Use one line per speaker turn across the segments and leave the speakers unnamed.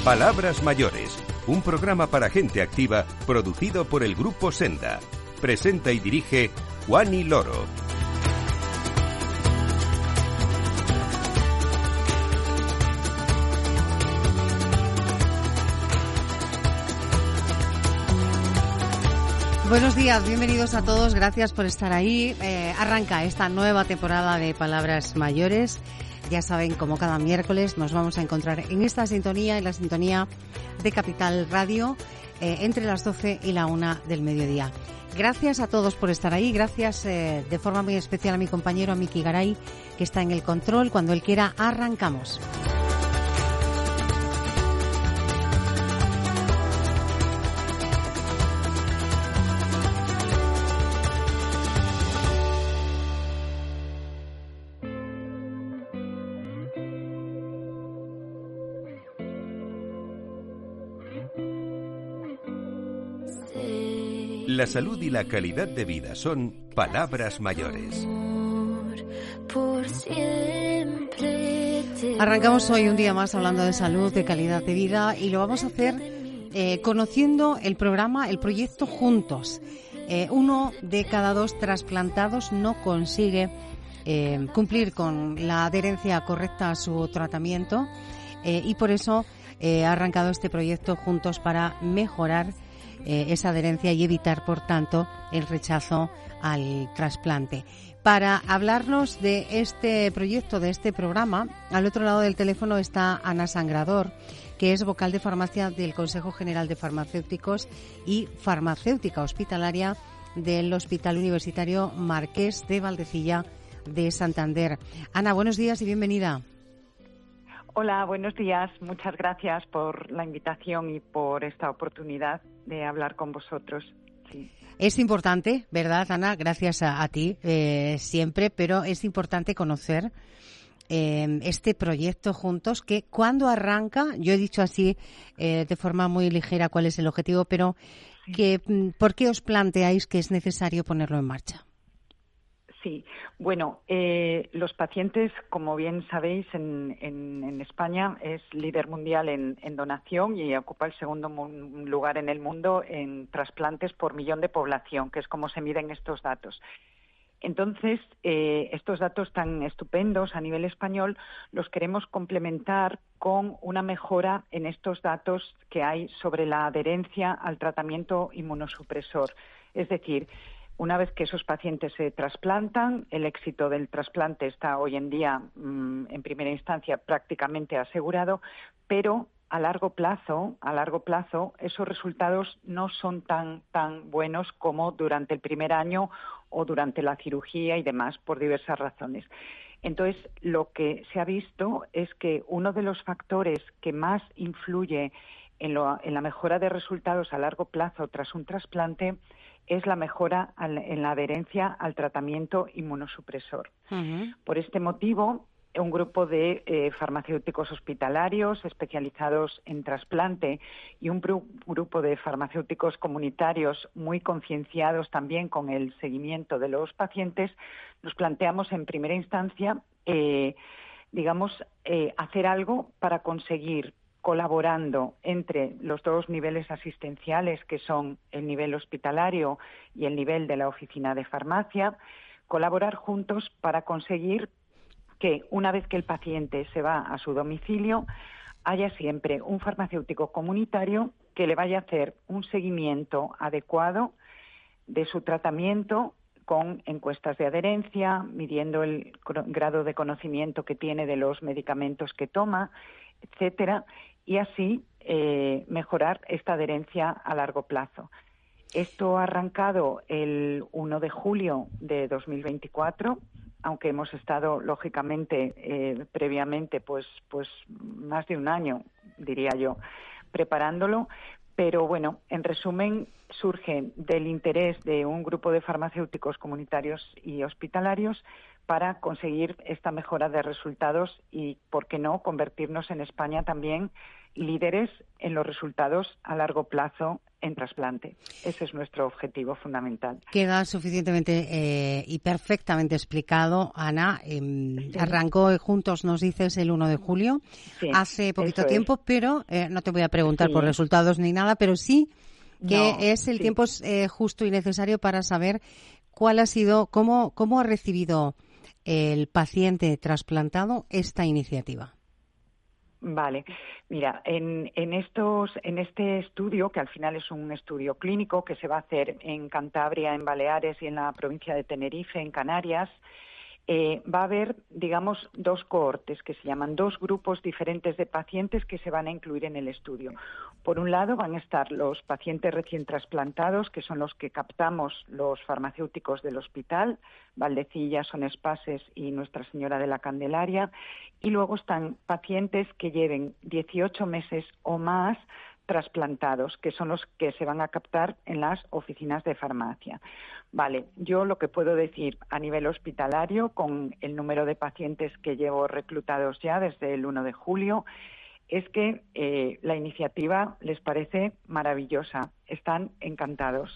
Palabras Mayores, un programa para gente activa producido por el Grupo Senda. Presenta y dirige Juani Loro.
Buenos días, bienvenidos a todos, gracias por estar ahí. Arranca esta nueva temporada de Palabras Mayores. Ya saben, como cada miércoles nos vamos a encontrar en esta sintonía, en la sintonía de Capital Radio, entre las 12 y la 1 del mediodía. Gracias a todos por estar ahí, gracias de forma muy especial a mi compañero, a Miki Garay, que está en el control. Cuando él quiera, arrancamos.
La salud y la calidad de vida son palabras mayores.
Arrancamos hoy un día más hablando de salud, de calidad de vida, y lo vamos a hacer conociendo el programa, el proyecto Juntos. 1 de cada 2 trasplantados no consigue cumplir con la adherencia correcta a su tratamiento, y por eso ha arrancado este proyecto Juntos para mejorar esa adherencia y evitar, por tanto, el rechazo al trasplante. Para hablarnos de este proyecto, de este programa, al otro lado del teléfono está Ana Sangrador, que es vocal de farmacia del Consejo General de Farmacéuticos y farmacéutica hospitalaria del Hospital Universitario Marqués de Valdecilla de Santander. Ana, buenos días y bienvenida.
Hola, buenos días. Muchas gracias por la invitación y por esta oportunidad de hablar con vosotros. Sí.
Es importante, ¿verdad, Ana? Gracias a ti siempre, pero es importante conocer este proyecto Juntos, que cuando arranca, yo he dicho así de forma muy ligera cuál es el objetivo, pero que, ¿por qué os planteáis que es necesario ponerlo en marcha?
Sí, bueno, los pacientes, como bien sabéis, en España es líder mundial en donación y ocupa el segundo lugar en el mundo en trasplantes por millón de población, que es como se miden estos datos. Entonces, estos datos tan estupendos a nivel español los queremos complementar con una mejora en estos datos que hay sobre la adherencia al tratamiento inmunosupresor. Es decir, una vez que esos pacientes se trasplantan, el éxito del trasplante está hoy en día, en primera instancia, prácticamente asegurado, pero a largo plazo, esos resultados no son tan buenos como durante el primer año o durante la cirugía y demás, por diversas razones. Entonces, lo que se ha visto es que uno de los factores que más influye en la mejora de resultados a largo plazo tras un trasplante es la mejora en la adherencia al tratamiento inmunosupresor. Uh-huh. Por este motivo, un grupo de farmacéuticos hospitalarios especializados en trasplante y un grupo de farmacéuticos comunitarios muy concienciados también con el seguimiento de los pacientes, nos planteamos en primera instancia, hacer algo para conseguir, colaborando entre los dos niveles asistenciales, que son el nivel hospitalario y el nivel de la oficina de farmacia, colaborar juntos para conseguir que una vez que el paciente se va a su domicilio, haya siempre un farmacéutico comunitario que le vaya a hacer un seguimiento adecuado de su tratamiento con encuestas de adherencia, midiendo el grado de conocimiento que tiene de los medicamentos que toma, etcétera, y así mejorar esta adherencia a largo plazo. Esto ha arrancado el 1 de julio de 2024, aunque hemos estado, lógicamente, previamente, pues más de un año, diría yo, preparándolo. Pero bueno, en resumen, surge del interés de un grupo de farmacéuticos comunitarios y hospitalarios para conseguir esta mejora de resultados y, ¿por qué no?, convertirnos en España también líderes en los resultados a largo plazo en trasplante. Ese es nuestro objetivo fundamental.
Queda suficientemente y perfectamente explicado, Ana.
Sí.
Arrancó Juntos, nos dices, el 1 de julio,
sí,
hace poquito tiempo, pero no te voy a preguntar por resultados ni nada, pero sí que es el tiempo justo y necesario para saber cuál ha sido, cómo ha recibido el paciente trasplantado esta iniciativa.
Vale, mira, en este estudio, que al final es un estudio clínico que se va a hacer en Cantabria, en Baleares y en la provincia de Tenerife, en Canarias, va a haber, digamos, dos cohortes que se llaman, dos grupos diferentes de pacientes que se van a incluir en el estudio. Por un lado van a estar los pacientes recién trasplantados, que son los que captamos los farmacéuticos del hospital, Valdecilla, Son Espases y Nuestra Señora de la Candelaria, y luego están pacientes que lleven 18 meses o más trasplantados, que son los que se van a captar en las oficinas de farmacia. Vale, yo lo que puedo decir a nivel hospitalario, con el número de pacientes que llevo reclutados ya desde el 1 de julio, es que la iniciativa les parece maravillosa, están encantados.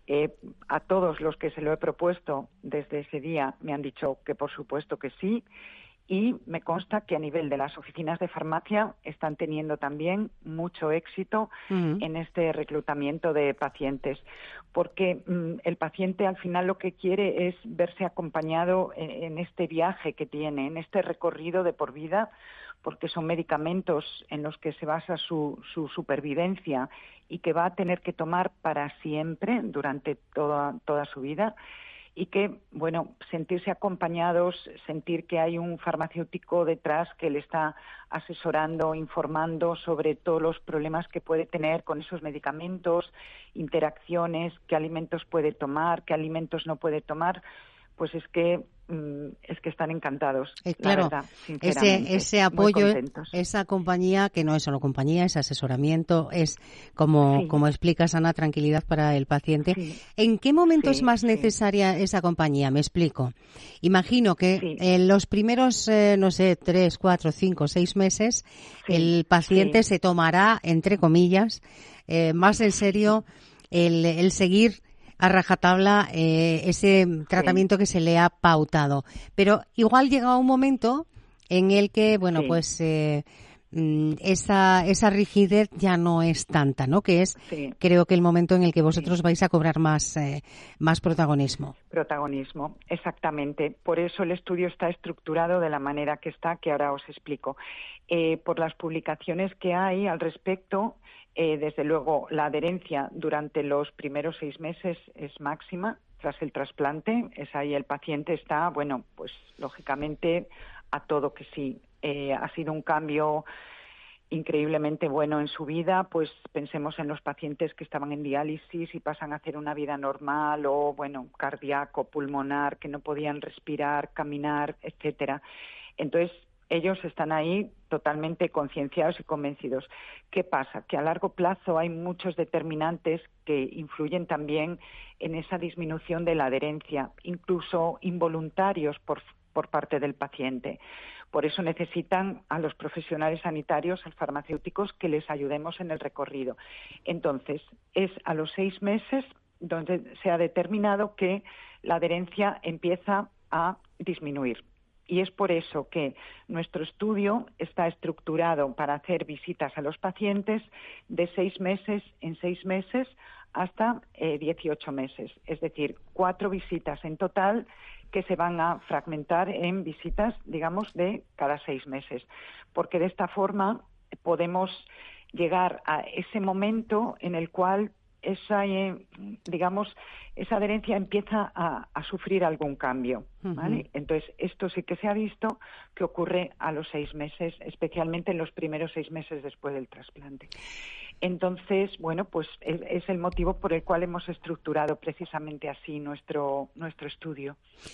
A todos los que se lo he propuesto desde ese día me han dicho que por supuesto que sí, y me consta que a nivel de las oficinas de farmacia están teniendo también mucho éxito en este reclutamiento de pacientes, porque el paciente al final lo que quiere es verse acompañado en este viaje que tiene, en este recorrido de por vida, porque son medicamentos en los que se basa su supervivencia y que va a tener que tomar para siempre durante toda su vida. Y que, bueno, sentirse acompañados, sentir que hay un farmacéutico detrás que le está asesorando, informando sobre todos los problemas que puede tener con esos medicamentos, interacciones, qué alimentos puede tomar, qué alimentos no puede tomar, pues es que están encantados,
claro,
la verdad, sinceramente.
Ese apoyo, esa compañía, que no es solo compañía, es asesoramiento, es como explicas, Ana, tranquilidad para el paciente. Sí. ¿En qué momento es más necesaria esa compañía? Me explico. Imagino que en los primeros, 3, 4, 5, 6 meses, el paciente se tomará, entre comillas, más en serio el seguir a rajatabla ese tratamiento que se le ha pautado. Pero igual llega un momento en el que, bueno, pues esa rigidez ya no es tanta, ¿no? Que es, creo que el momento en el que vosotros vais a cobrar más protagonismo.
Protagonismo, exactamente. Por eso el estudio está estructurado de la manera que está, que ahora os explico. Por las publicaciones que hay al respecto, desde luego, la adherencia durante los primeros 6 meses es máxima tras el trasplante. Es ahí el paciente está, bueno, pues lógicamente a todo que sí. Ha sido un cambio increíblemente bueno en su vida, pues pensemos en los pacientes que estaban en diálisis y pasan a hacer una vida normal o, bueno, cardíaco, pulmonar, que no podían respirar, caminar, etcétera. Entonces, ellos están ahí totalmente concienciados y convencidos. ¿Qué pasa? Que a largo plazo hay muchos determinantes que influyen también en esa disminución de la adherencia, incluso involuntarios por parte del paciente. Por eso necesitan a los profesionales sanitarios, a los farmacéuticos, que les ayudemos en el recorrido. Entonces, es a los 6 meses donde se ha determinado que la adherencia empieza a disminuir. Y es por eso que nuestro estudio está estructurado para hacer visitas a los pacientes de 6 meses en 6 meses hasta 18 meses. Es decir, 4 visitas en total que se van a fragmentar en visitas, digamos, de cada 6 meses. Porque de esta forma podemos llegar a ese momento en el cual esa adherencia empieza a sufrir algún cambio, ¿vale? Entonces, esto sí que se ha visto que ocurre a los 6 meses, especialmente en los primeros 6 meses después del trasplante. Entonces, bueno, pues es el motivo por el cual hemos estructurado precisamente así nuestro estudio.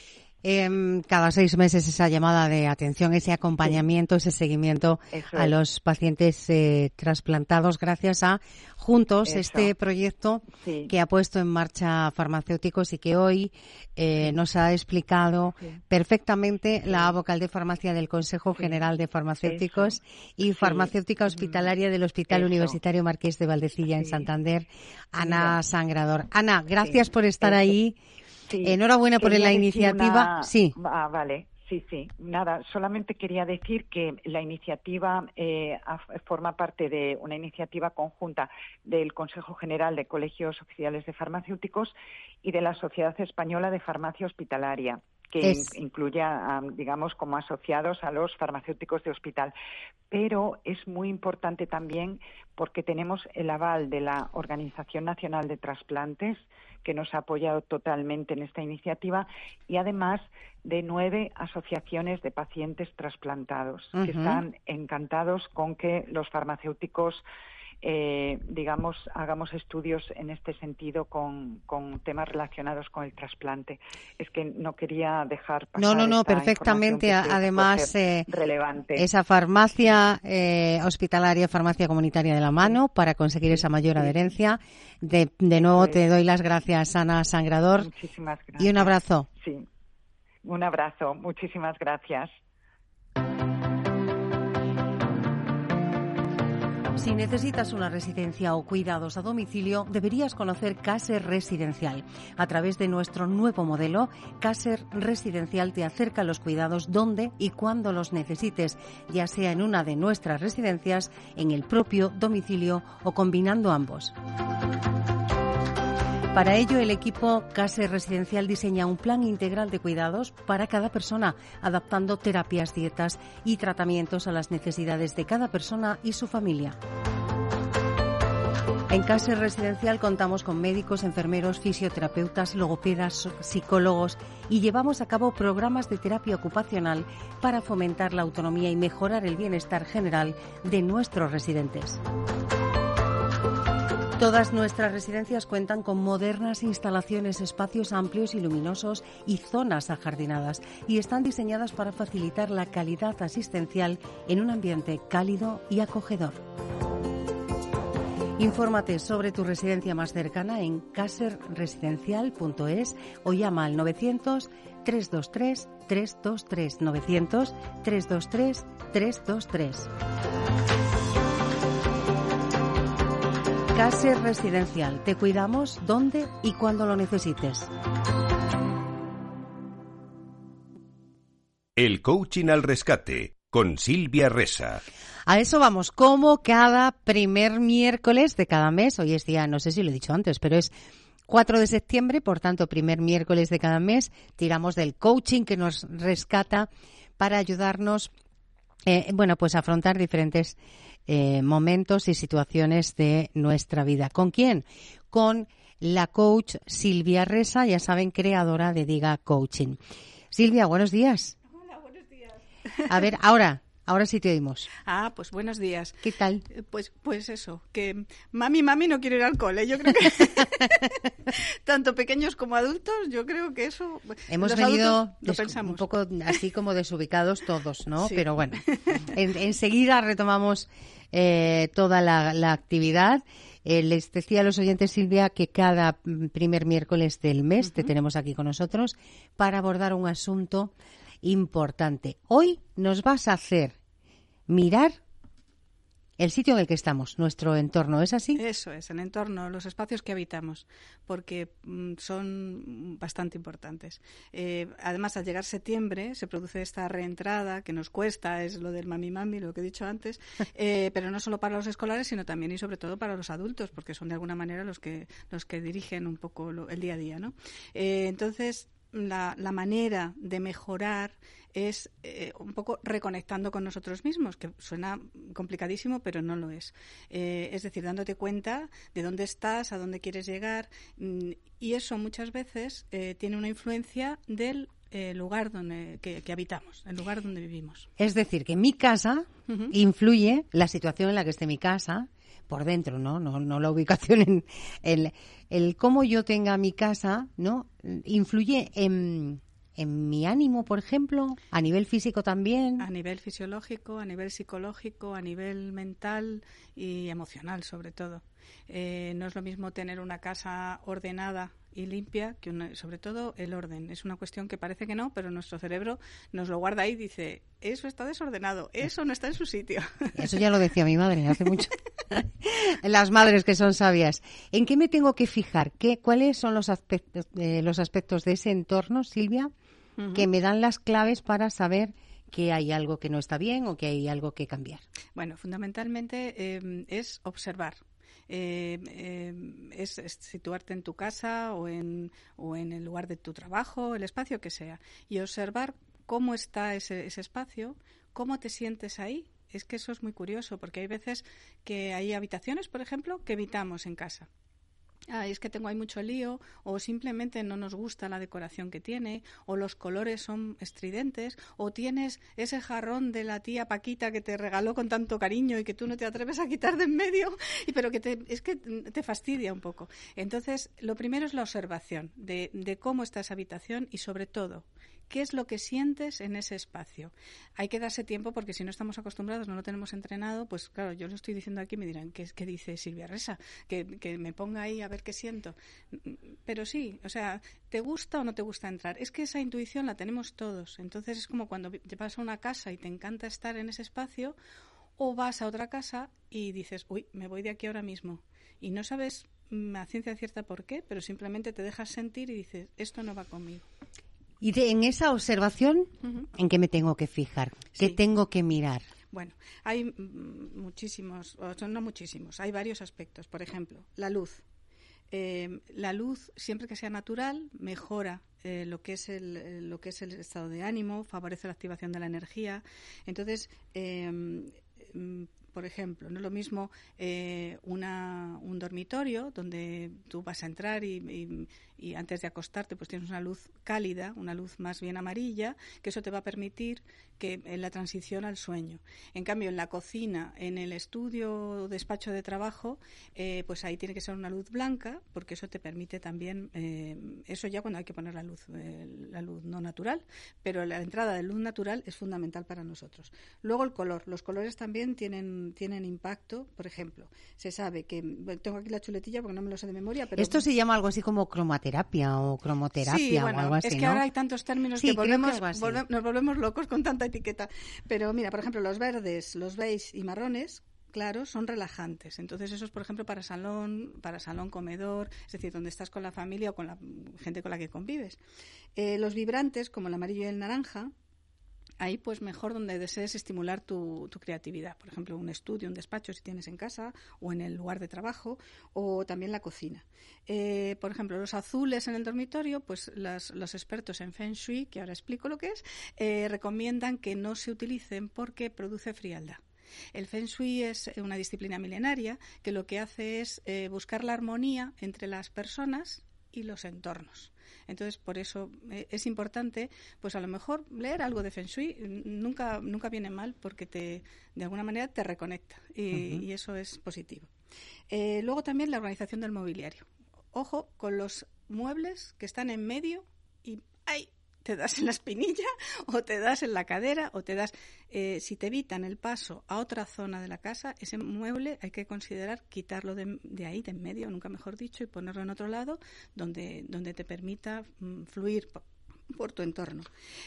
cada 6 meses esa llamada de atención, ese acompañamiento, ese seguimiento a los pacientes trasplantados gracias a Juntos, este proyecto que ha puesto en marcha Farmacéuticos y que hoy nos ha explicado perfectamente la vocal de farmacia del Consejo General de Farmacéuticos y farmacéutica hospitalaria del Hospital Universitario Marqués de Valdecilla en Santander, Ana Sangrador. Ana, gracias por estar ahí. Enhorabuena por la iniciativa.
Vale. Sí. Nada, solamente quería decir que la iniciativa forma parte de una iniciativa conjunta del Consejo General de Colegios Oficiales de Farmacéuticos y de la Sociedad Española de Farmacia Hospitalaria, que incluye, digamos, como asociados a los farmacéuticos de hospital. Pero es muy importante también porque tenemos el aval de la Organización Nacional de Trasplantes, que nos ha apoyado totalmente en esta iniciativa, y además de 9 asociaciones de pacientes trasplantados, que están encantados con que los farmacéuticos hagamos estudios en este sentido con temas relacionados con el trasplante. Es que no quería dejar pasar esta
perfectamente. Además,
relevante.
Esa farmacia hospitalaria, farmacia comunitaria de la mano para conseguir esa mayor adherencia. De nuevo te doy las gracias, Ana Sangrador.
Muchísimas gracias.
Y un abrazo.
Sí, un abrazo. Muchísimas gracias.
Si necesitas una residencia o cuidados a domicilio, deberías conocer Caser Residencial. A través de nuestro nuevo modelo, Caser Residencial te acerca los cuidados donde y cuando los necesites, ya sea en una de nuestras residencias, en el propio domicilio o combinando ambos. Para ello, el equipo Caser Residencial diseña un plan integral de cuidados para cada persona, adaptando terapias, dietas y tratamientos a las necesidades de cada persona y su familia. En Caser Residencial contamos con médicos, enfermeros, fisioterapeutas, logopedas, psicólogos y llevamos a cabo programas de terapia ocupacional para fomentar la autonomía y mejorar el bienestar general de nuestros residentes. Todas nuestras residencias cuentan con modernas instalaciones, espacios amplios y luminosos y zonas ajardinadas, y están diseñadas para facilitar la calidad asistencial en un ambiente cálido y acogedor. Infórmate sobre tu residencia más cercana en caserresidencial.es o llama al 900 323 323 900 323 323. Caser Residencial. Te cuidamos donde y cuando lo necesites.
El coaching al rescate con Silvia Resa.
A eso vamos, como cada primer miércoles de cada mes. Hoy es día, no sé si lo he dicho antes, pero es 4 de septiembre, por tanto, primer miércoles de cada mes, tiramos del coaching que nos rescata para ayudarnos, pues a afrontar diferentes momentos y situaciones de nuestra vida. ¿Con quién? Con la coach Silvia Resa, ya saben, creadora de Diga Coaching. Silvia, buenos días.
Hola, buenos días.
A ver, ahora sí te oímos.
Pues buenos días.
¿Qué tal?
Pues eso, que mami no quiere ir al cole. Yo creo que tanto pequeños como adultos, yo creo que eso...
Hemos venido
un
poco así como desubicados todos, ¿no?
Sí.
Pero bueno, enseguida retomamos toda la actividad. Les decía a los oyentes, Silvia, que cada primer miércoles del mes te tenemos aquí con nosotros para abordar un asunto importante. Hoy nos vas a hacer mirar el sitio en el que estamos, nuestro entorno, ¿es así?
Eso es, el entorno, los espacios que habitamos, porque son bastante importantes. Además, al llegar septiembre se produce esta reentrada que nos cuesta, es lo del mami, lo que he dicho antes, pero no solo para los escolares, sino también y sobre todo para los adultos, porque son de alguna manera los que dirigen un poco el día a día, ¿no? Entonces, la manera de mejorar es un poco reconectando con nosotros mismos, que suena complicadísimo, pero no lo es. Es decir, dándote cuenta de dónde estás, a dónde quieres llegar, y eso muchas veces tiene una influencia del lugar que habitamos, el lugar donde vivimos.
Es decir, que mi casa influye, la situación en la que esté mi casa, por dentro, no la ubicación en el cómo yo tenga mi casa, ¿no? Influye en en mi ánimo, por ejemplo, a nivel físico también.
A nivel fisiológico, a nivel psicológico, a nivel mental y emocional, sobre todo. No es lo mismo tener una casa ordenada y limpia que sobre todo el orden. Es una cuestión que parece que no, pero nuestro cerebro nos lo guarda ahí y dice, eso está desordenado, eso no está en su sitio.
Eso ya lo decía mi madre hace mucho. Las madres que son sabias. ¿En qué me tengo que fijar? ¿Cuáles son los aspectos de ese entorno, Silvia, que me dan las claves para saber que hay algo que no está bien o que hay algo que cambiar?
Bueno, fundamentalmente es observar. Es situarte en tu casa o en el lugar de tu trabajo, el espacio que sea, y observar cómo está ese espacio, cómo te sientes ahí. Es que eso es muy curioso, porque hay veces que hay habitaciones, por ejemplo, que evitamos en casa. Es que tengo ahí mucho lío, o simplemente no nos gusta la decoración que tiene, o los colores son estridentes, o tienes ese jarrón de la tía Paquita que te regaló con tanto cariño y que tú no te atreves a quitar de en medio, pero que es que te fastidia un poco. Entonces, lo primero es la observación de cómo está esa habitación y, sobre todo, ¿qué es lo que sientes en ese espacio? Hay que darse tiempo porque si no estamos acostumbrados, no lo tenemos entrenado, pues claro, yo lo estoy diciendo aquí y me dirán, ¿qué dice Silvia Resa? Que me ponga ahí a ver qué siento. Pero sí, o sea, ¿te gusta o no te gusta entrar? Es que esa intuición la tenemos todos. Entonces es como cuando te vas a una casa y te encanta estar en ese espacio, o vas a otra casa y dices, uy, me voy de aquí ahora mismo. Y no sabes a ciencia cierta por qué, pero simplemente te dejas sentir y dices, esto no va conmigo.
Y en esa observación, ¿en qué me tengo que fijar? ¿Qué tengo que mirar?
Bueno, hay muchísimos, no muchísimos, hay varios aspectos. Por ejemplo, la luz. La luz, siempre que sea natural, mejora lo que es el estado de ánimo, favorece la activación de la energía. Entonces, por ejemplo, no es lo mismo un dormitorio donde tú vas a entrar y antes de acostarte pues tienes una luz cálida, una luz más bien amarilla, que eso te va a permitir que en la transición al sueño. En cambio, en la cocina, en el estudio o despacho de trabajo, pues ahí tiene que ser una luz blanca, porque eso te permite también, eso ya cuando hay que poner la luz no natural, pero la entrada de luz natural es fundamental para nosotros. Luego el color. Los colores también tienen impacto. Por ejemplo, se sabe que, tengo aquí la chuletilla porque no me lo sé de memoria, pero
esto se llama algo así como cromaterapia o cromoterapia,
sí, bueno,
o algo así,
es que
¿no?
ahora hay tantos términos
sí,
que nos
volvemos
locos con tanta etiqueta. Pero mira, por ejemplo, los verdes, los beige y marrones, claro, son relajantes. Entonces, eso es, por ejemplo, para salón, comedor, es decir, donde estás con la familia o con la gente con la que convives. Los vibrantes, como el amarillo y el naranja, ahí pues mejor donde desees estimular tu creatividad. Por ejemplo, un estudio, un despacho si tienes en casa o en el lugar de trabajo, o también la cocina. Por ejemplo, los azules en el dormitorio, pues los expertos en Feng Shui, que ahora explico lo que es, recomiendan que no se utilicen porque produce frialdad. El Feng Shui es una disciplina milenaria que lo que hace es buscar la armonía entre las personas y los entornos. Entonces, por eso es importante, pues a lo mejor leer algo de Feng Shui nunca viene mal porque de alguna manera te reconecta y eso es positivo. Luego también la organización del mobiliario. Ojo con los muebles que están en medio y ¡ay! Te das en la espinilla o te das en la cadera o te das... si te evitan el paso a otra zona de la casa, ese mueble hay que considerar quitarlo de ahí, de en medio, nunca mejor dicho, y ponerlo en otro lado donde te permita fluir por tu entorno.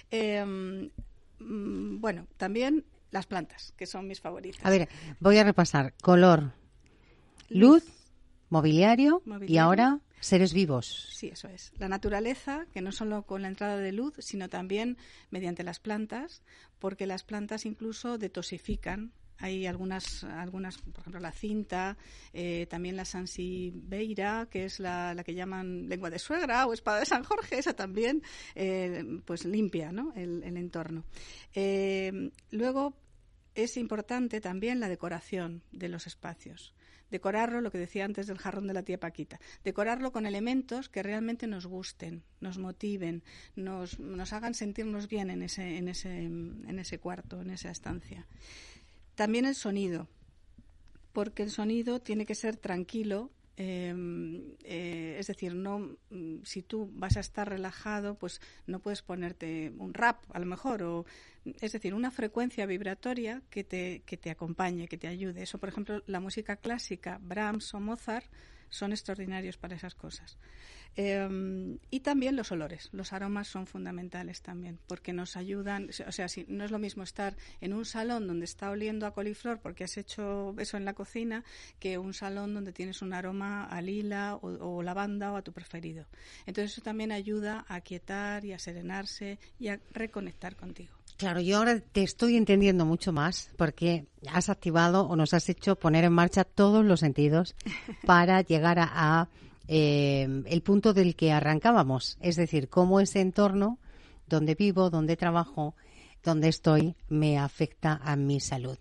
Bueno, también las plantas, que son mis favoritas.
A ver, voy a repasar. Color, luz, mobiliario y ahora... seres vivos.
Sí, eso es. La naturaleza, que no solo con la entrada de luz, sino también mediante las plantas, porque las plantas incluso detoxifican. Hay algunas, por ejemplo, la cinta, también la sansevieria, que es la que llaman lengua de suegra o espada de San Jorge, esa también pues limpia, ¿no? el entorno. Luego es importante también la decoración de los espacios. Decorarlo, lo que decía antes del jarrón de la tía Paquita, decorarlo con elementos que realmente nos gusten, nos motiven, nos hagan sentirnos bien en ese cuarto, en esa estancia. También el sonido, porque el sonido tiene que ser tranquilo Es decir, no, si tú vas a estar relajado, pues no puedes ponerte un rap, a lo mejor, es decir, una frecuencia vibratoria que te acompañe, que te ayude. Eso, por ejemplo, la música clásica, Brahms o Mozart, son extraordinarios para esas cosas. Y también los olores, los aromas son fundamentales también, porque nos ayudan, o sea, si no es lo mismo estar en un salón donde está oliendo a coliflor porque has hecho eso en la cocina, que un salón donde tienes un aroma a lila o lavanda o a tu preferido. Entonces eso también ayuda a aquietar y a serenarse y a reconectar contigo.
Claro, yo ahora te estoy entendiendo mucho más porque has activado o nos has hecho poner en marcha todos los sentidos para llegar a el punto del que arrancábamos, es decir, cómo ese entorno donde vivo, donde trabajo, donde estoy, me afecta a mi salud.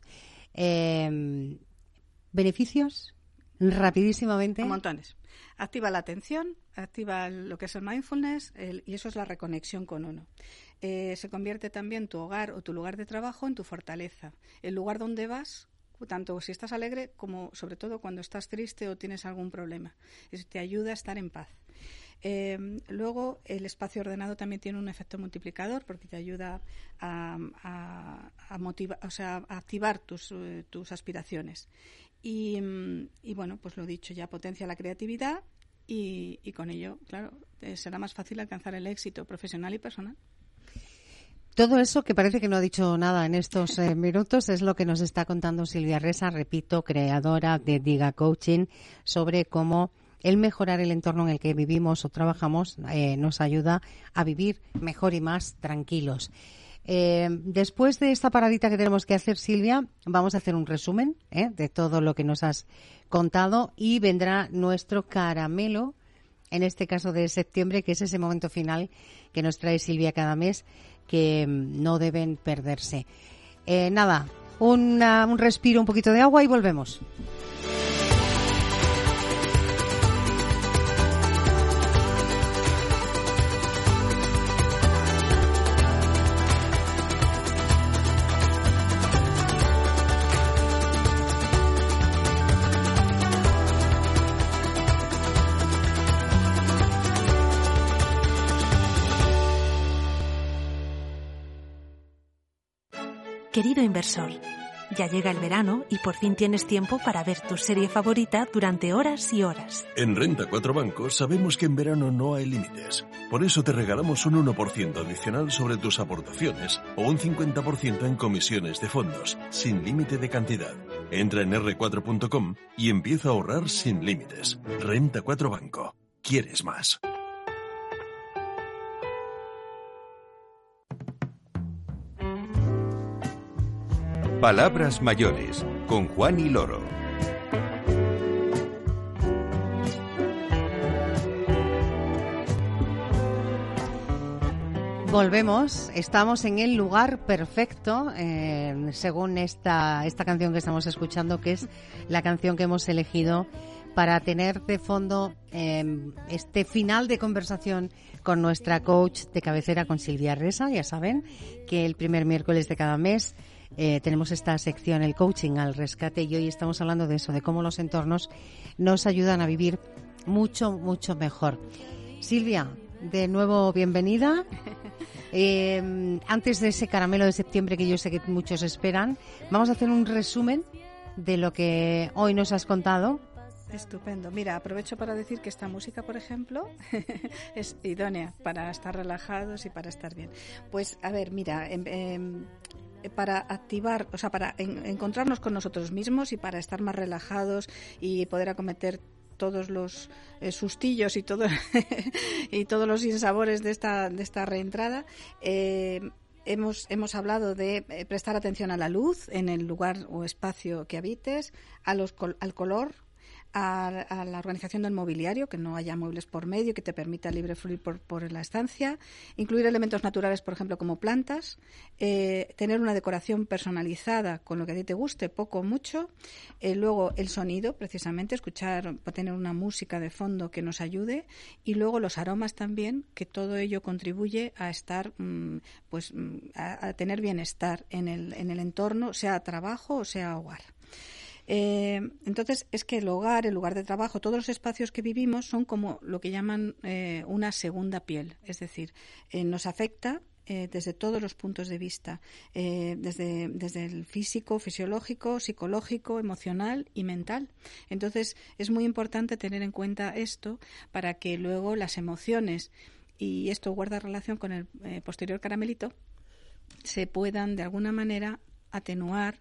¿Beneficios? Rapidísimamente.
Montones. Activa la atención, activa lo que es el mindfulness y eso es la reconexión con uno. Se convierte también tu hogar o tu lugar de trabajo en tu fortaleza. El lugar donde vas, tanto si estás alegre como sobre todo cuando estás triste o tienes algún problema. Eso te ayuda a estar en paz. Luego, el espacio ordenado también tiene un efecto multiplicador porque te ayuda a motivar, o sea, a activar tus aspiraciones. Y bueno, pues lo dicho, ya potencia la creatividad y con ello, claro, será más fácil alcanzar el éxito profesional y personal.
Todo eso, que parece que no ha dicho nada en estos minutos, es lo que nos está contando Silvia Resa, repito, creadora de Diga Coaching, sobre cómo el mejorar el entorno en el que vivimos o trabajamos nos ayuda a vivir mejor y más tranquilos. Después de esta paradita que tenemos que hacer, Silvia, vamos a hacer un resumen de todo lo que nos has contado y vendrá nuestro caramelo, en este caso de septiembre, que es ese momento final que nos trae Silvia cada mes, que no deben perderse. Nada, un respiro, un poquito de agua y volvemos.
Querido inversor, ya llega el verano y por fin tienes tiempo para ver tu serie favorita durante horas y horas.
En Renta 4 Banco sabemos que en verano no hay límites. Por eso te regalamos un 1% adicional sobre tus aportaciones o un 50% en comisiones de fondos, sin límite de cantidad. Entra en r4.com y empieza a ahorrar sin límites. Renta 4 Banco. ¿Quieres más?
Palabras mayores, con Juan y Loro.
Volvemos, estamos en el lugar perfecto, según esta canción que estamos escuchando, que es la canción que hemos elegido para tener de fondo este final de conversación con nuestra coach de cabecera, con Silvia Resa. Ya saben que el primer miércoles de cada mes tenemos esta sección, el coaching al rescate, y hoy estamos hablando de eso, de cómo los entornos nos ayudan a vivir mucho, mucho mejor. Silvia, de nuevo bienvenida. Antes de ese caramelo de septiembre que yo sé que muchos esperan, vamos a hacer un resumen de lo que hoy nos has contado.
Estupendo. Mira, aprovecho para decir que esta música, por ejemplo, es idónea para estar relajados y para estar bien. Pues, a ver, mira, para activar, o sea, para encontrarnos con nosotros mismos y para estar más relajados y poder acometer todos los sustillos y todo y todos los sinsabores de esta reentrada, hemos hablado de prestar atención a la luz en el lugar o espacio que habites, al color, a la organización del mobiliario, que no haya muebles por medio, que te permita libre fluir por la estancia, incluir elementos naturales, por ejemplo, como plantas, tener una decoración personalizada con lo que a ti te guste, poco o mucho, luego el sonido, precisamente, escuchar, tener una música de fondo que nos ayude, y luego los aromas también, que todo ello contribuye a estar, a tener bienestar en el entorno, sea trabajo o sea hogar. Entonces, es que el hogar, el lugar de trabajo, todos los espacios que vivimos son como lo que llaman una segunda piel. Es decir, nos afecta desde todos los puntos de vista, desde el físico, fisiológico, psicológico, emocional y mental. Entonces, es muy importante tener en cuenta esto para que luego las emociones, y esto guarda relación con el posterior caramelito, se puedan de alguna manera atenuar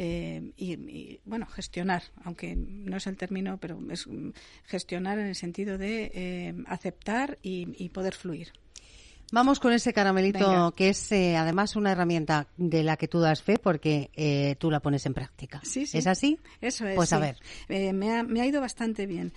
y gestionar, aunque no es el término, pero es gestionar en el sentido de aceptar y poder fluir.
Vamos con ese caramelito. Venga. Que es además una herramienta de la que tú das fe porque tú la pones en práctica.
Sí.
¿Es así?
Eso es.
Pues
sí.
A ver.
Me ha ido bastante bien.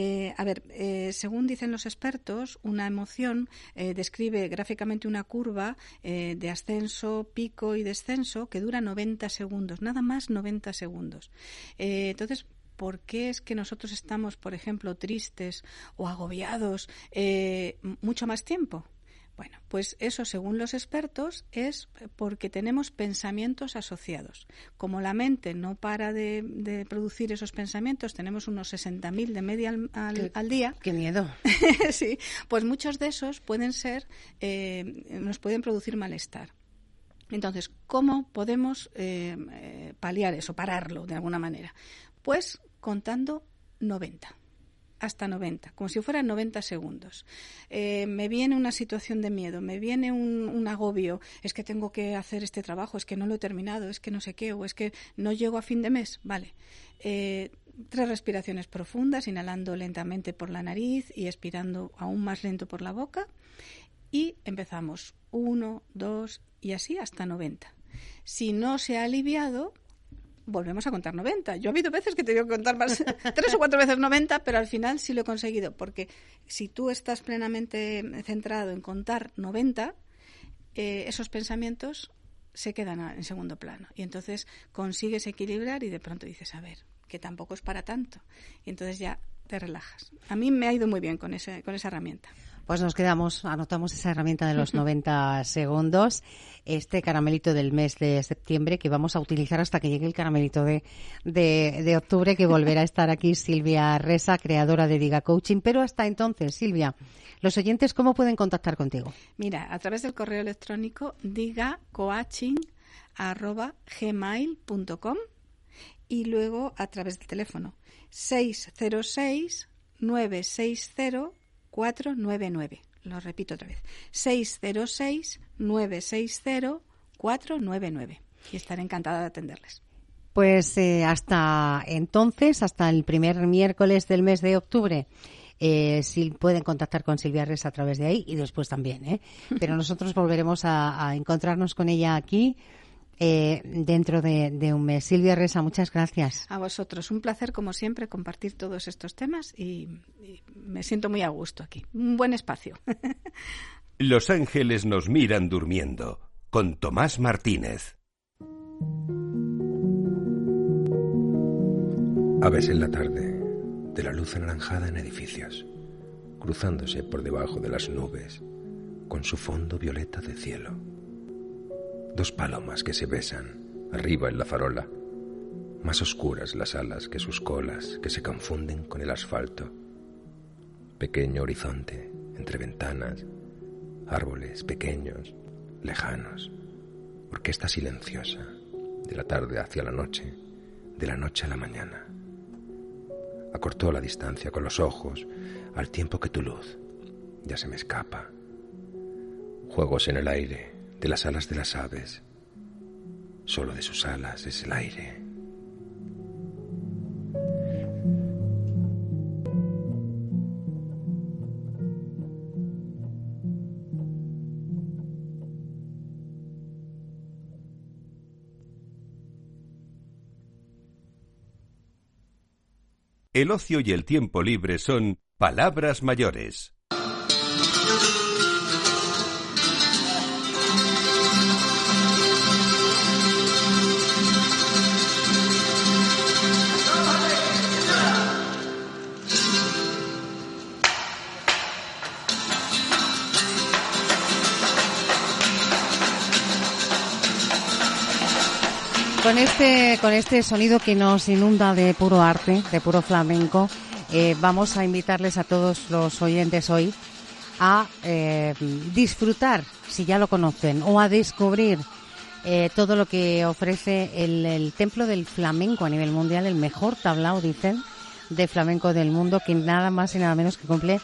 Según dicen los expertos, una emoción describe gráficamente una curva de ascenso, pico y descenso que dura 90 segundos, nada más 90 segundos. Entonces, ¿por qué es que nosotros estamos, por ejemplo, tristes o agobiados mucho más tiempo? Bueno, pues eso, según los expertos, es porque tenemos pensamientos asociados. Como la mente no para de producir esos pensamientos, tenemos unos 60.000 de media al día.
¡Qué miedo!
Sí, pues muchos de esos pueden ser, nos pueden producir malestar. Entonces, ¿cómo podemos paliar eso, pararlo de alguna manera? Pues contando 90. Hasta 90, como si fueran 90 segundos. Me viene una situación de miedo, me viene un agobio, es que tengo que hacer este trabajo, es que no lo he terminado, es que no sé qué, o es que no llego a fin de mes. Vale. 3 respiraciones profundas, inhalando lentamente por la nariz y expirando aún más lento por la boca. Y empezamos 1, 2 y así hasta 90. Si no se ha aliviado, volvemos a contar 90. Yo ha habido veces que he tenido que contar más, 3 o 4 veces 90, pero al final sí lo he conseguido, porque si tú estás plenamente centrado en contar 90, esos pensamientos se quedan en segundo plano. Y entonces consigues equilibrar y de pronto dices, a ver, que tampoco es para tanto. Y entonces ya te relajas. A mí me ha ido muy bien con esa herramienta.
Pues anotamos esa herramienta de los 90 segundos, este caramelito del mes de septiembre que vamos a utilizar hasta que llegue el caramelito de octubre, que volverá a estar aquí Silvia Resa, creadora de Diga Coaching. Pero hasta entonces, Silvia, los oyentes, ¿cómo pueden contactar contigo?
Mira, a través del correo electrónico digacoaching@gmail.com y luego a través del teléfono 606-960-499. Lo repito otra vez. 606-960-499. Y estaré encantada de atenderles.
Pues hasta entonces, hasta el primer miércoles del mes de octubre, si pueden contactar con Silvia Resa a través de ahí y después también, pero nosotros volveremos a encontrarnos con ella aquí dentro de un mes. Silvia Resa, muchas gracias.
A vosotros, un placer como siempre compartir todos estos temas y me siento muy a gusto aquí. Un buen espacio.
Los ángeles nos miran durmiendo, con Tomás Martínez.
Aves en la tarde, de la luz anaranjada en edificios, cruzándose por debajo de las nubes, con su fondo violeta de cielo. 2 palomas que se besan, arriba en la farola, más oscuras las alas que sus colas que se confunden con el asfalto. Pequeño horizonte, entre ventanas, árboles pequeños, lejanos, orquesta silenciosa, de la tarde hacia la noche, de la noche a la mañana. Acortó la distancia con los ojos, al tiempo que tu luz ya se me escapa. Juegos en el aire, de las alas de las aves, solo de sus alas es el aire.
El ocio y el tiempo libre son palabras mayores.
con este sonido que nos inunda de puro arte, de puro flamenco, vamos a invitarles a todos los oyentes hoy a disfrutar, si ya lo conocen, o a descubrir todo lo que ofrece el Templo del Flamenco a nivel mundial, el mejor tablao, dicen, de flamenco del mundo, que nada más y nada menos que cumple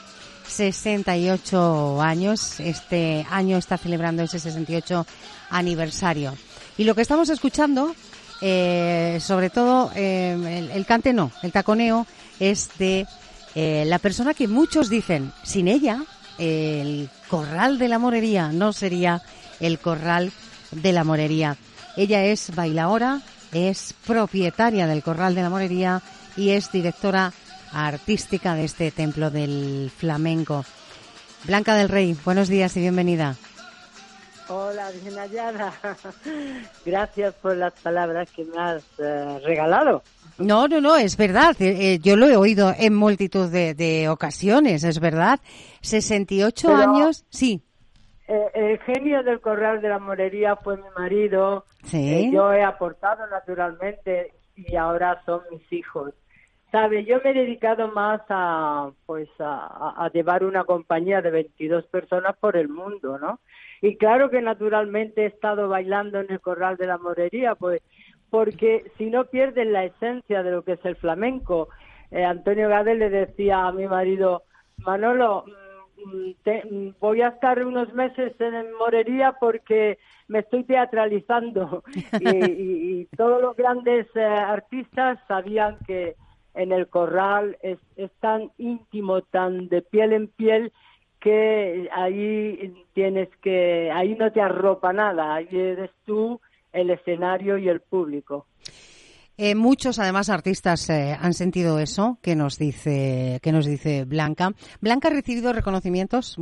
68 años. Este año está celebrando ese 68 aniversario. Y lo que estamos escuchando, sobre todo el cante no, el taconeo, es de la persona que muchos dicen, sin ella, el Corral de la Morería no sería el Corral de la Morería. Ella es bailaora, es propietaria del Corral de la Morería y es directora artística de este Templo del Flamenco. Blanca del Rey, buenos días y bienvenida.
Hola, bien hallada. Gracias por las palabras que me has regalado.
No, es verdad. Yo lo he oído en multitud de ocasiones, es verdad. 68 Pero años, sí.
El genio del Corral de la Morería fue mi marido.
Sí.
Yo he aportado naturalmente y ahora son mis hijos. ¿Sabe? Yo me he dedicado más a llevar una compañía de 22 personas por el mundo, ¿no? Y claro que naturalmente he estado bailando en el Corral de la Morería, pues porque si no pierden la esencia de lo que es el flamenco. Antonio Gades le decía a mi marido, Manolo, voy a estar unos meses en Morería porque me estoy teatralizando. y todos los grandes artistas sabían que en el Corral es tan íntimo, tan de piel en piel, que ahí ahí no te arropa nada, ahí eres tú, el escenario y el público.
Muchos, además, artistas han sentido eso que nos dice Blanca. Blanca ha recibido reconocimientos,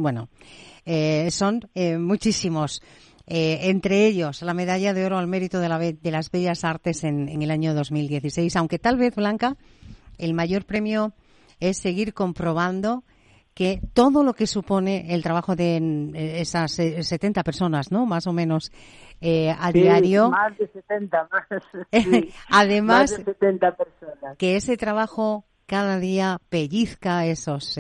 son muchísimos. Entre ellos, la medalla de oro al mérito de las bellas artes en el año 2016, aunque tal vez, Blanca, el mayor premio es seguir comprobando que todo lo que supone el trabajo de esas 70 personas, ¿no? Más o menos a diario.
Más de 70, sí,
además,
más de 70 personas.
Que ese trabajo cada día pellizca a esos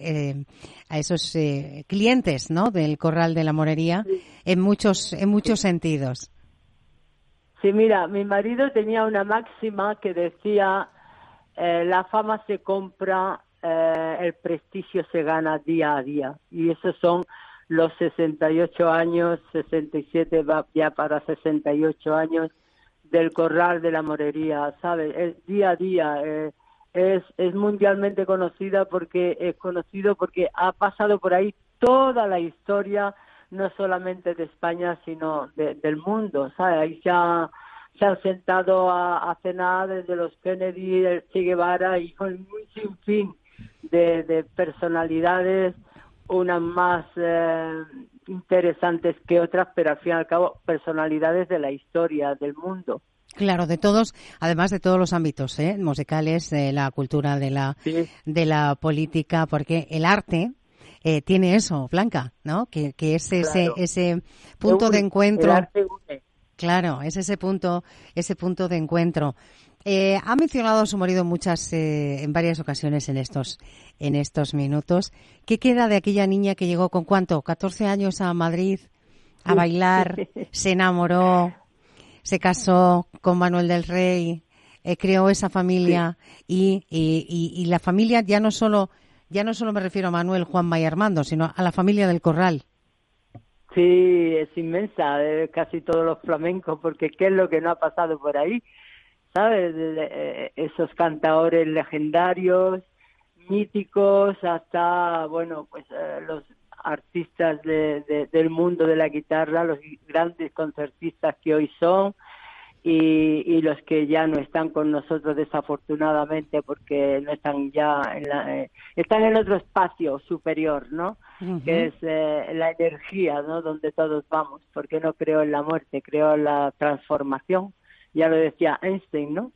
clientes, ¿no? Del Corral de la Morería, sí. en muchos sentidos.
Sí, mira, mi marido tenía una máxima que decía, la fama se compra, el prestigio se gana día a día, y esos son los 68 años, 67 va ya para 68 años del Corral de la Morería, ¿sabes? Es día a día, es mundialmente conocido porque ha pasado por ahí toda la historia, no solamente de España, sino del mundo, ¿sabes? Ahí se han sentado a cenar desde los Kennedy, el Che Guevara y con un sinfín de personalidades, unas más interesantes que otras, pero al fin y al cabo personalidades de la historia del mundo.
Claro, de todos, además de todos los ámbitos, musicales, de la cultura, de la política, porque el arte tiene eso, Blanca, ¿no? Que es
claro.
ese punto de encuentro.
El arte une.
Claro, es ese punto de encuentro. Ha mencionado a su marido en varias ocasiones en estos minutos. ¿Qué queda de aquella niña que llegó con cuánto? 14 años a Madrid a bailar, se enamoró, se casó con Manuel del Rey, creó esa familia y la familia ya no solo me refiero a Manuel, Juanma y Armando, sino a la familia del Corral.
Sí, es inmensa, casi todos los flamencos, porque ¿qué es lo que no ha pasado por ahí? ¿Sabes? Esos cantaores legendarios, míticos, hasta, los artistas del mundo de la guitarra, los grandes concertistas que hoy son, y los que ya no están con nosotros desafortunadamente porque no están ya están en otro espacio superior, ¿no? Uh-huh. Que es la energía, ¿no? Donde todos vamos, porque no creo en la muerte, creo en la transformación, ya lo decía Einstein, ¿no?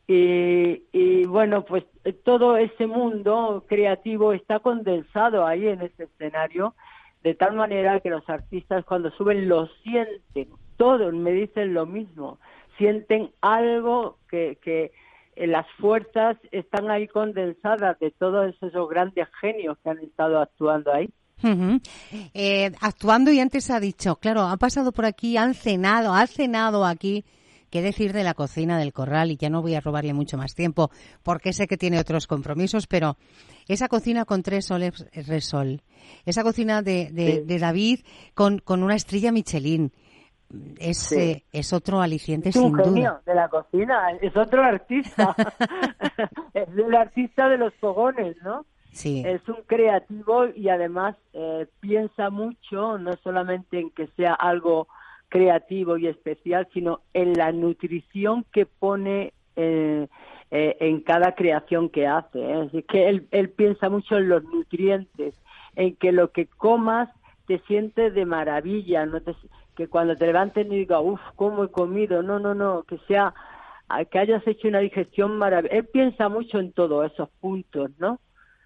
Y bueno, pues todo ese mundo creativo está condensado ahí en ese escenario, de tal manera que los artistas cuando suben lo sienten, todos me dicen lo mismo. sienten algo que las fuerzas están ahí condensadas de todos esos grandes genios que han estado actuando ahí.
Uh-huh. Actuando, y antes ha dicho, claro, han pasado por aquí, ha cenado aquí. ¿Qué decir de la cocina del Corral? Y ya no voy a robarle mucho más tiempo, porque sé que tiene otros compromisos, pero esa cocina con 3 soles Resol, esa cocina de David con una estrella Michelin, es otro aliciente sin duda. Es un genio
de la cocina, es otro artista, es el artista de los fogones, ¿no?
Sí.
Es un creativo y además piensa mucho, no solamente en que sea algo creativo y especial, sino en la nutrición que pone en cada creación que hace. Es decir, que él piensa mucho en los nutrientes, en que lo que comas te sientes de maravilla, que cuando te levantes y digas, uff, ¿cómo he comido? No, que hayas hecho una digestión maravillosa. Él piensa mucho en todos esos puntos, ¿no?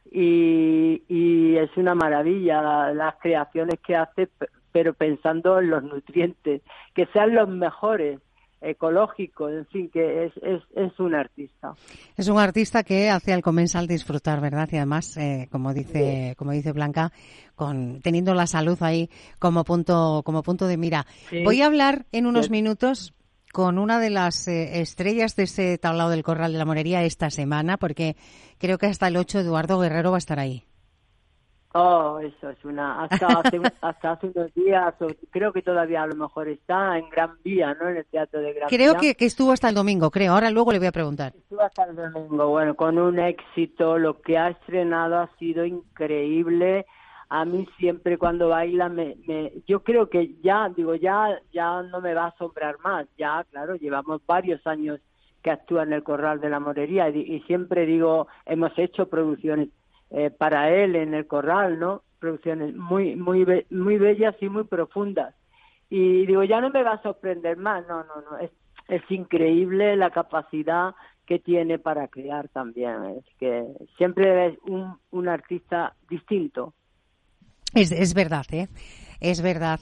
Y es una maravilla las creaciones que hace, pero pensando en los nutrientes, que sean los mejores, ecológicos, en fin, que es un artista. Es
un artista que hace al comensal disfrutar, ¿verdad? Y además, como dice Blanca, teniendo la salud ahí como punto de mira. Sí. Voy a hablar en unos minutos con una de las estrellas de ese tablao del Corral de la Morería esta semana, porque creo que hasta el 8 Eduardo Guerrero va a estar ahí.
Oh, eso es hasta hace unos días, creo que todavía a lo mejor está en Gran Vía, ¿no? En el Teatro de Gran Vía.
Creo que estuvo hasta el domingo, ahora luego le voy a preguntar.
Estuvo hasta el domingo, bueno, con un éxito, lo que ha estrenado ha sido increíble. A mí siempre cuando baila yo creo que ya no me va a asombrar más, ya, claro, llevamos varios años que actúa en el Corral de la Morería y siempre digo, hemos hecho producciones para él en el Corral, ¿no? Producciones muy bellas y muy profundas. Y digo, ya no me va a sorprender más, no, es increíble la capacidad que tiene para crear también, es que siempre es un artista distinto.
Es verdad, es verdad,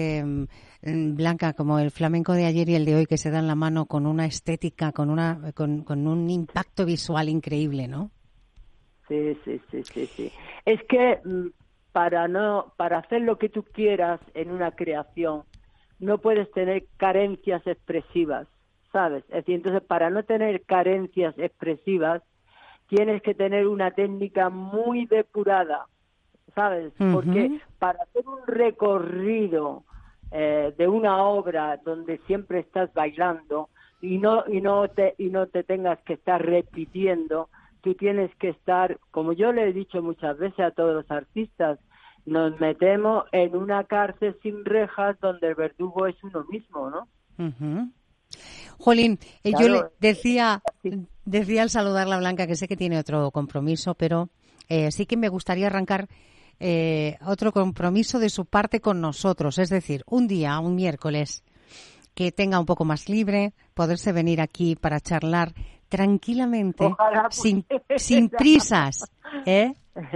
Blanca, como el flamenco de ayer y el de hoy, que se dan la mano con una estética, con un impacto visual increíble, ¿no?
Sí. Es que para hacer lo que tú quieras en una creación, no puedes tener carencias expresivas, ¿sabes? Es decir, entonces para no tener carencias expresivas, tienes que tener una técnica muy depurada, ¿sabes? Uh-huh. Porque para hacer un recorrido de una obra donde siempre estás bailando y no te tengas que estar repitiendo, tú tienes que estar, como yo le he dicho muchas veces a todos los artistas, nos metemos en una cárcel sin rejas donde el verdugo es uno mismo, ¿no?
Uh-huh. Jolín, claro, yo le decía al saludarla a Blanca que sé que tiene otro compromiso, pero sí que me gustaría arrancar otro compromiso de su parte con nosotros, es decir, un miércoles, que tenga un poco más libre, poderse venir aquí para charlar tranquilamente, sin prisas, ¿eh?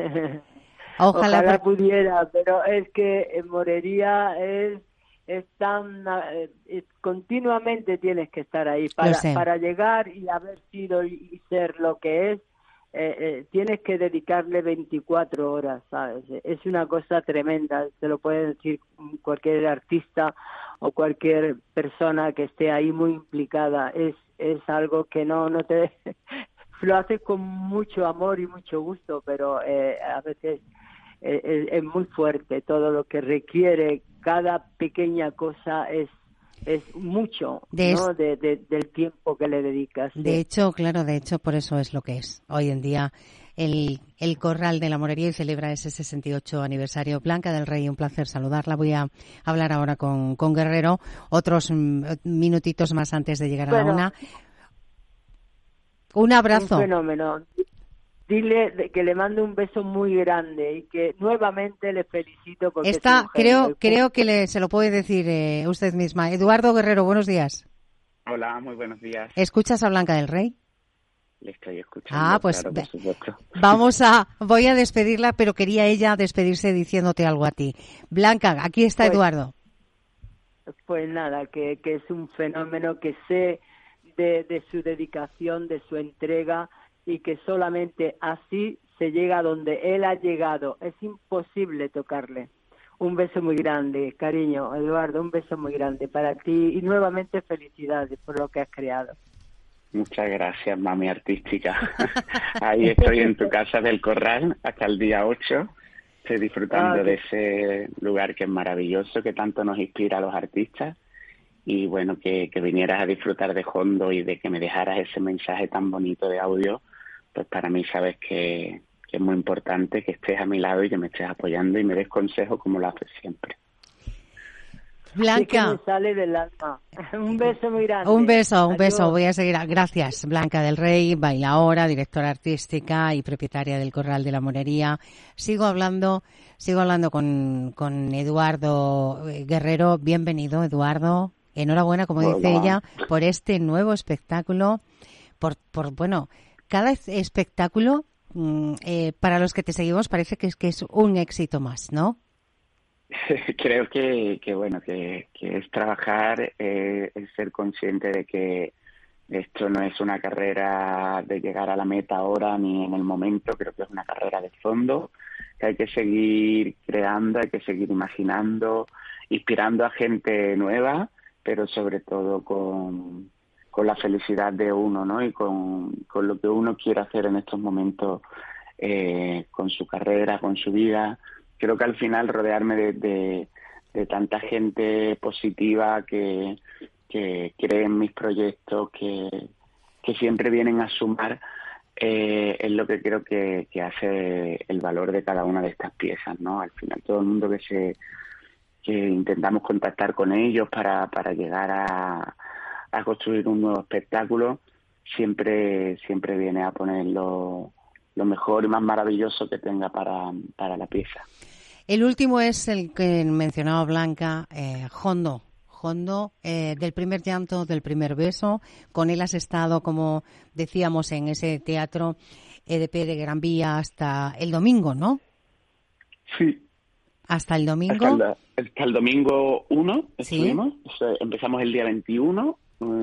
Ojalá pudiera, pero es que en Morería es tan continuamente tienes que estar ahí para llegar y haber sido y ser lo que es. Tienes que dedicarle 24 horas, ¿sabes? Es una cosa tremenda, te lo puede decir cualquier artista o cualquier persona que esté ahí muy implicada. Es algo que no te lo haces con mucho amor y mucho gusto, pero a veces es muy fuerte todo lo que requiere. Cada pequeña cosa es mucho, ¿no? Del tiempo que le dedicas. ¿Sí?
De hecho, por eso es lo que es. Hoy en día el Corral de la Morería y celebra ese 68 aniversario. Blanca del Rey, un placer saludarla. Voy a hablar ahora con Guerrero otros minutitos más antes de llegar a la una. Un abrazo.
Un fenómeno. Dile que le mando un beso muy grande y que nuevamente le felicito porque
creo que se lo puede decir usted misma. Eduardo Guerrero, buenos días.
Hola, muy buenos días.
¿Escuchas a Blanca del Rey?
Le estoy escuchando.
Pues
claro, por supuesto.
Voy a despedirla, pero quería ella despedirse diciéndote algo a ti. Blanca, aquí está Eduardo.
Pues nada, que es un fenómeno, que sé de su dedicación, de su entrega, y que solamente así se llega a donde él ha llegado. Es imposible tocarle. Un beso muy grande, cariño, Eduardo, un beso muy grande para ti y nuevamente felicidades por lo que has creado.
Muchas gracias, mami artística. Ahí estoy en tu casa del Corral hasta el día 8. Estoy disfrutando de ese lugar que es maravilloso, que tanto nos inspira a los artistas. Y bueno, que vinieras a disfrutar de Hondo y de que me dejaras ese mensaje tan bonito de audio, pues para mí sabes que es muy importante que estés a mi lado y que me estés apoyando y me des consejos como lo haces siempre.
Blanca.
Sí, que me sale del alma. Un beso muy grande.
Un beso.
Adiós.
Voy a seguir. Gracias, Blanca del Rey, bailaora, directora artística y propietaria del Corral de la Morería. Sigo hablando con Eduardo Guerrero. Bienvenido, Eduardo. Enhorabuena, como dice ella, por este nuevo espectáculo. Por cada espectáculo, para los que te seguimos, parece que es un éxito más, ¿no?
Creo que es trabajar, es ser consciente de que esto no es una carrera de llegar a la meta ahora ni en el momento. Creo que es una carrera de fondo, que hay que seguir creando, hay que seguir imaginando, inspirando a gente nueva, pero sobre todo con la felicidad de uno, ¿no? Y con lo que uno quiere hacer en estos momentos, con su carrera, con su vida. Creo que al final rodearme de tanta gente positiva que cree en mis proyectos, que siempre vienen a sumar, es lo que creo que hace el valor de cada una de estas piezas, ¿no? Al final todo el mundo que intentamos contactar con ellos para llegar a construir un nuevo espectáculo, siempre viene a poner lo mejor y más maravilloso que tenga para la pieza.
El último es el que mencionaba Blanca, Hondo, del primer llanto, del primer beso. Con él has estado, como decíamos, en ese teatro EDP de Gran Vía hasta el domingo, ¿no?
Sí.
¿Hasta el domingo?
Hasta el domingo 1 estuvimos.
¿Sí?
Empezamos el día 21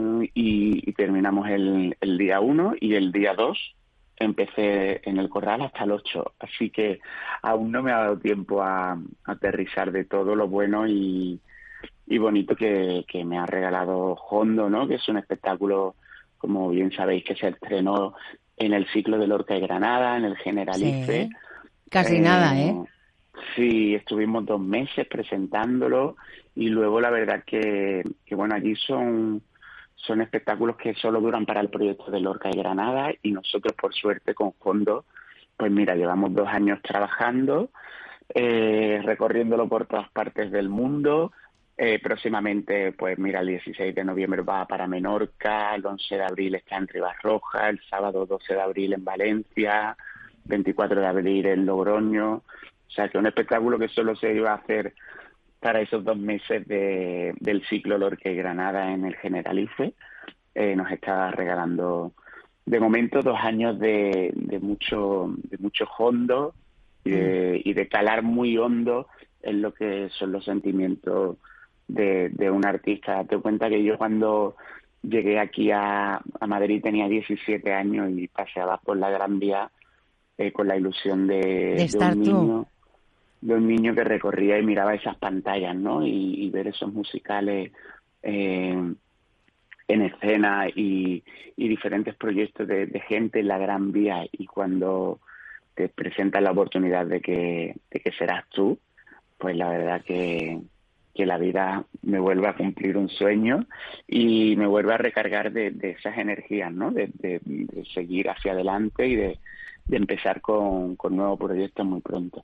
y terminamos el día 1, y el día 2 empecé en el Corral hasta el 8. Así que aún no me ha dado tiempo a aterrizar de todo lo bueno y bonito que me ha regalado Hondo, ¿no? Que es un espectáculo, como bien sabéis, que se estrenó en el ciclo de Lorca y Granada, en el Generalife.
Sí. Casi nada, ¿eh?
Sí, estuvimos 2 meses presentándolo, y luego la verdad que bueno, allí son espectáculos que solo duran para el proyecto de Lorca y Granada, y nosotros, por suerte, con Hondo, pues mira, llevamos 2 años trabajando, recorriéndolo por todas partes del mundo. Próximamente, pues mira, el 16 de noviembre va para Menorca, el 11 de abril está en Ribarroja, el sábado 12 de abril en Valencia, 24 de abril en Logroño. O sea, que un espectáculo que solo se iba a hacer para esos 2 meses del ciclo Lorca y Granada en el Generalife, nos está regalando de momento 2 años de mucho hondo y de calar muy hondo en lo que son los sentimientos de un artista. Date cuenta que yo, cuando llegué aquí a Madrid, tenía 17 años y paseaba por la Gran Vía con la ilusión de
estar
de un niño que recorría y miraba esas pantallas, ¿no? Y ver esos musicales en escena y diferentes proyectos de gente en la Gran Vía, y cuando te presentan la oportunidad de que serás tú, pues la verdad que la vida me vuelve a cumplir un sueño y me vuelve a recargar de esas energías, ¿no? De seguir hacia adelante y de empezar con nuevos proyectos muy pronto.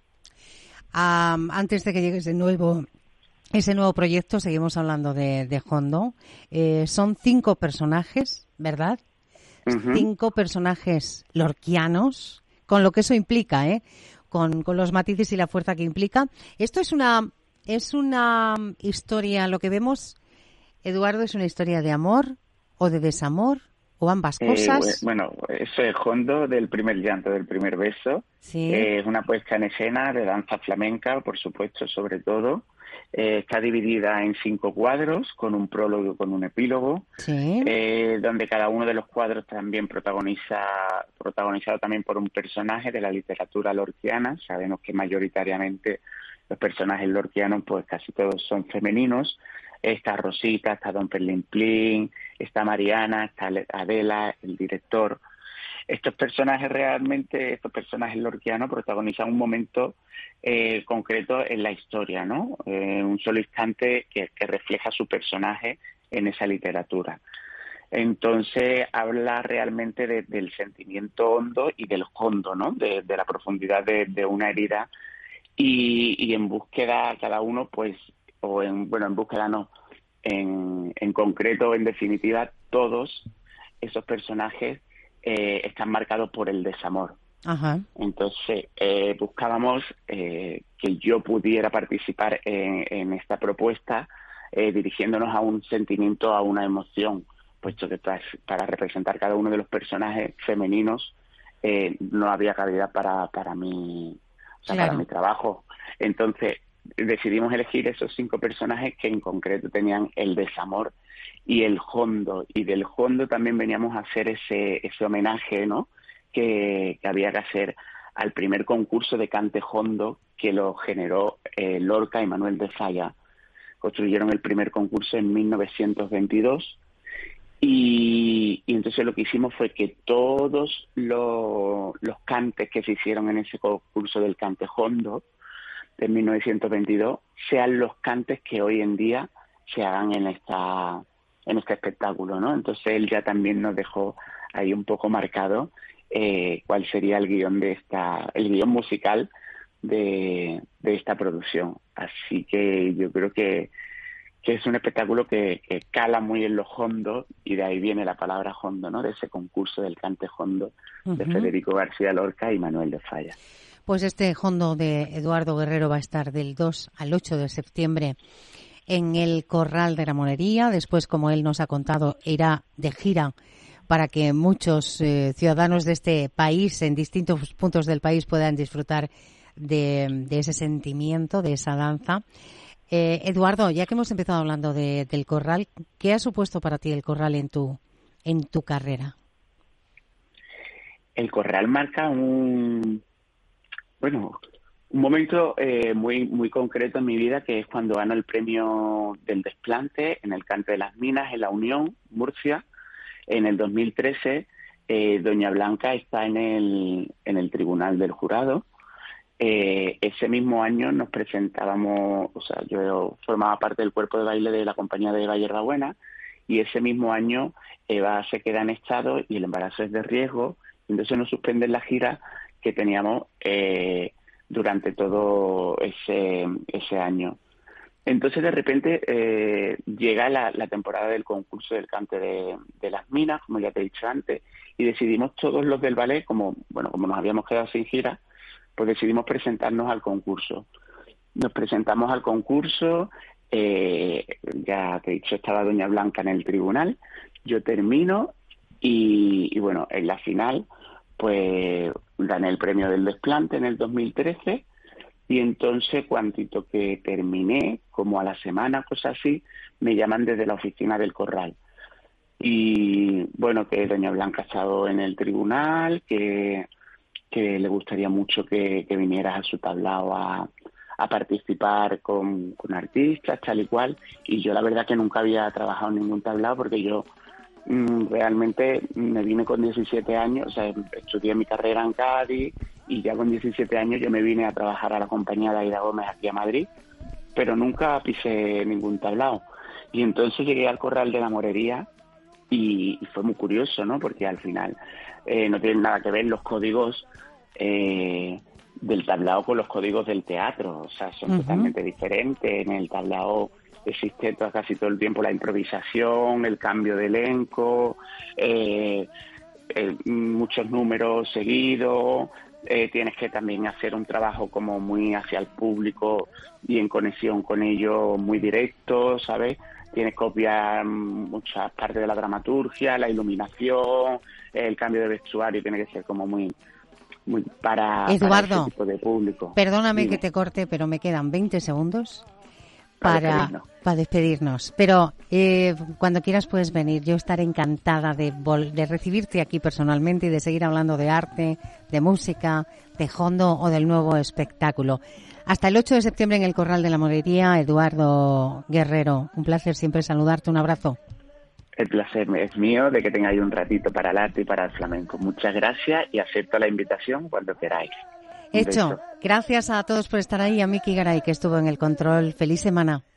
Antes de que llegue ese nuevo proyecto, seguimos hablando de Hondo. Son 5 personajes, ¿verdad? Uh-huh. 5 personajes lorquianos, con lo que eso implica, con los matices y la fuerza que implica. Esto es una historia, lo que vemos, Eduardo, es una historia de amor o de desamor, o ambas cosas.
Bueno, eso es Hondo, del primer llanto, del primer beso.
Sí.
Es una puesta en escena de danza flamenca, por supuesto, sobre todo. Está dividida en 5 cuadros, con un prólogo y con un epílogo,
sí,
donde cada uno de los cuadros también protagonizado también por un personaje de la literatura lorquiana. Sabemos que mayoritariamente los personajes lorquianos, pues casi todos son femeninos. Está Rosita, está Don Perlimplín, está Mariana, está Adela, el director. Estos personajes lorquianos protagonizan un momento concreto en la historia, ¿no? Un solo instante que refleja su personaje en esa literatura. Entonces habla realmente del sentimiento hondo y del hondo, ¿no? De la profundidad de una herida y en búsqueda cada uno, pues, en búsqueda no, en concreto, en definitiva, todos esos personajes están marcados por el desamor.
Ajá.
Entonces, buscábamos que yo pudiera participar en esta propuesta dirigiéndonos a un sentimiento, a una emoción, puesto que para representar cada uno de los personajes femeninos no había cabida para mi trabajo. Entonces, decidimos elegir esos 5 personajes que en concreto tenían el desamor y el hondo, y del hondo también veníamos a hacer ese homenaje, ¿no?, que había que hacer al primer concurso de cante hondo que lo generó Lorca y Manuel de Falla. Construyeron el primer concurso en 1922 y entonces lo que hicimos fue que todos los cantes que se hicieron en ese concurso del cante hondo de 1922 sean los cantes que hoy en día se hagan en este espectáculo, ¿no? Entonces él ya también nos dejó ahí un poco marcado cuál sería el guión musical de esta producción. Así que yo creo que es un espectáculo que cala muy en lo hondo, y de ahí viene la palabra hondo, ¿no?, de ese concurso del cante hondo de Federico García Lorca y Manuel de Falla.
Pues este hondo de Eduardo Guerrero va a estar del 2 al 8 de septiembre en el Corral de la Morería. Después, como él nos ha contado, irá de gira para que muchos ciudadanos de este país, en distintos puntos del país, puedan disfrutar de ese sentimiento, de esa danza. Eduardo, ya que hemos empezado hablando del Corral, ¿qué ha supuesto para ti el Corral en tu carrera?
El Corral marca un momento muy muy concreto en mi vida, que es cuando gano el premio del desplante en el cante de las minas en La Unión, Murcia. En el 2013, doña Blanca está en el tribunal del jurado. Ese mismo año nos presentábamos, yo formaba parte del cuerpo de baile de la compañía de Eva Hierbabuena, y ese mismo año Eva se queda en estado y el embarazo es de riesgo, y entonces nos suspenden la gira que teníamos durante todo ese año. Entonces, de repente, llega la temporada del concurso del cante de las minas, como ya te he dicho antes, y decidimos todos los del ballet, como nos habíamos quedado sin gira, pues decidimos presentarnos al concurso. Nos presentamos al concurso, ya te he dicho, estaba doña Blanca en el tribunal, yo termino y en la final, pues gané el premio del desplante en el 2013. Y entonces, cuantito que terminé, como a la semana, cosas así, me llaman desde la oficina del Corral. Y que doña Blanca ha estado en el tribunal, que le gustaría mucho que vinieras a su tablao a participar con artistas, tal y cual. Y yo la verdad que nunca había trabajado en ningún tablao, porque yo realmente me vine con 17 años, estudié mi carrera en Cádiz, y ya con 17 años yo me vine a trabajar a la compañía de Aida Gómez aquí a Madrid, pero nunca pisé ningún tablao. Y entonces llegué al Corral de la Morería y fue muy curioso, ¿no? Porque al final no tienen nada que ver los códigos del tablao con los códigos del teatro, son totalmente diferentes. En el tablao existe casi todo el tiempo la improvisación, el cambio de elenco, muchos números seguidos. Tienes que también hacer un trabajo como muy hacia el público y en conexión con ellos, muy directo, ¿sabes? Tienes que obviar muchas partes de la dramaturgia, la iluminación, el cambio de vestuario tiene que ser como muy para
Eduardo,
ese tipo de público.
Perdóname
Dime.
que te corte, pero me quedan 20 segundos para despedirnos. Pero cuando quieras puedes venir. Yo estaré encantada de recibirte aquí personalmente y de seguir hablando de arte, de música, de Hondo o del nuevo espectáculo. Hasta el 8 de septiembre en el Corral de la Morería, Eduardo Guerrero. Un placer siempre saludarte. Un abrazo.
El placer es mío de que tengáis un ratito para el arte y para el flamenco. Muchas gracias y acepto la invitación cuando queráis.
Hecho. Gracias a todos por estar ahí. A Miki Garay, que estuvo en el control. Feliz semana.